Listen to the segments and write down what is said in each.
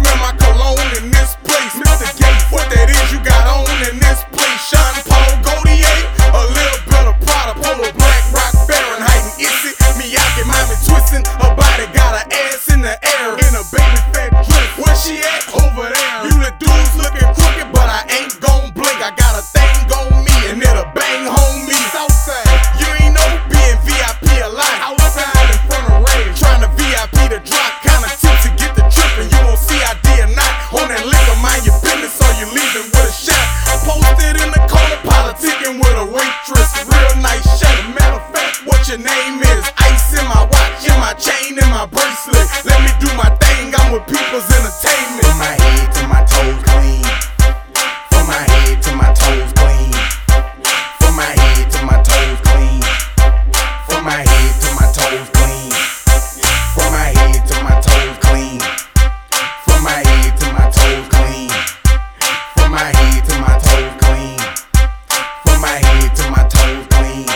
smell my cologne in this place. Mr. Gates, what that is you got on in this place? Sean Paul Gaultier, a little bit of Prada, Polo Black Rock, Fahrenheit and Issy. Miyake, mommy twisting, her body got her ass in the air in a baby fat dress. Where she at? Over there. You the dudes looking crooked, but I ain't gon' blink. I got a thing on me and it'll bang home me. Southside, you ain't know being VIP a lot. Outside in front of Ray, trying to VIP the drop, kinda tipsy, get the trippin'. You won't see ID or not on that liquor, mind your business, or you leaving with a shot. Posted in the corner, politicking with a waitress, real nice shape. Matter of fact, what your name is? Ice in my watch, in my chain, in my bracelet. Let me do my thing, I'm with people's entertainment. From my head to my toes clean. From my head to my toes clean. From my head to my toes clean. From my head to my toes clean. From my head to my toes clean. From my head to my toes clean. From my head to my toes clean. From my head to my toes clean.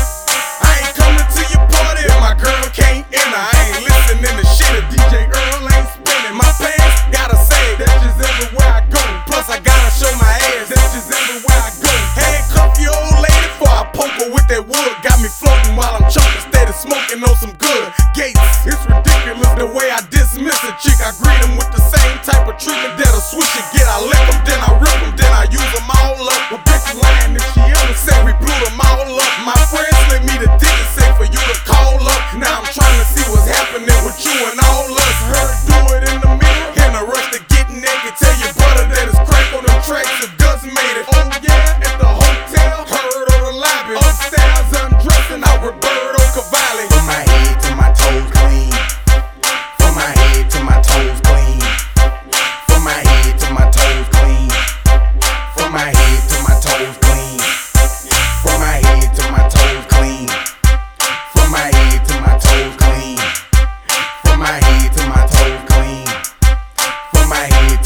I ain't coming to your party if my girl can't enter. I ain't listening to shit if DJ Earl ain't spinning. My pants gotta say that's just everywhere I go. Plus I gotta show my ass, that's just everywhere I go. Handcuff your old lady before I poke her with that wood. Got me floating while I'm choking, steady smoking on some good. Gates, it's ridiculous the way I dismiss a chick. I greet them with the same type of treatment that a swisher get. I lick them, then I rip them, then I use them all up. A bitch lying if she ever said we blew them all up. My friends slick me the dick and say for you to call up. Now I'm trying to see what's happening with you and all us. Heard do it in the mirror, in a rush to get naked. Tell your brother that it's crank on them tracks if Gus made it. Oh yeah, at the hotel, heard on the lobby. Upstairs undressing out Roberto Cavalli. From my head to my toes clean. From my head to my toes clean. From my head to my toes clean. From my head to my toes clean. From my head to my toes clean. From my head to my toes clean. From my head to my toes clean. From my head